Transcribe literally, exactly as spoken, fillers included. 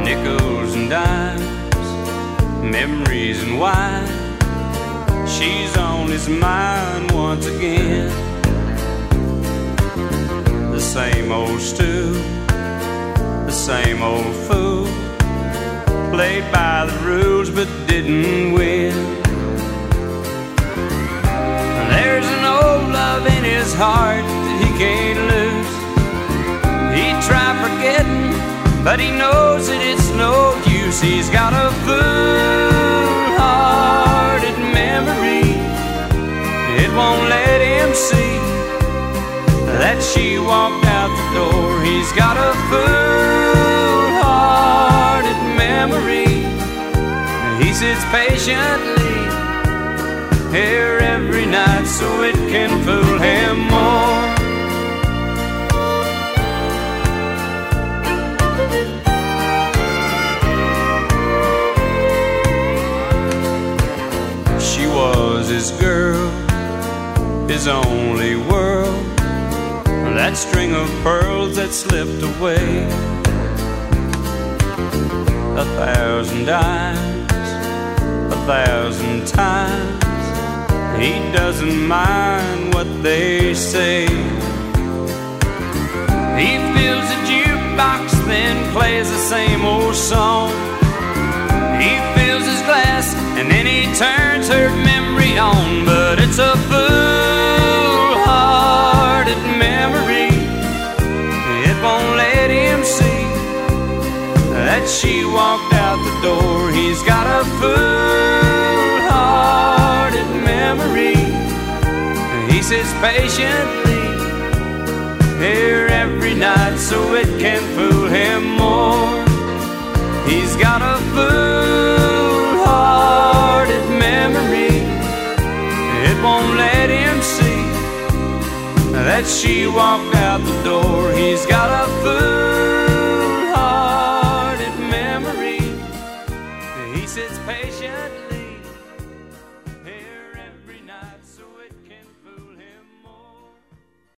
nickels and dimes, memories and wine. She's on his mind once again. The same old stew, the same old fool, played by the rules but didn't win. There's an old love in his heart that he can't lose. He tried forgetting, but he knows that it's no use. He's got a fool-hearted memory. It won't let him see that she walked out the door. He's got a fool-hearted memory. He sits patiently here every night so it can fool him more. She was his girl, his only world, that string of pearls that slipped away. A thousand dimes, a thousand times, he doesn't mind what they say. He fills a jukebox, then plays the same old song. He fills his glass, and then he turns her memory on. But it's a fool-hearted memory. It won't let him see that she walked out the door. He's got a fool-hearted memory. He sits patiently here every night so it can fool him more. He's got a fool-hearted memory. It won't let him see that she walked out the door. He's got a fool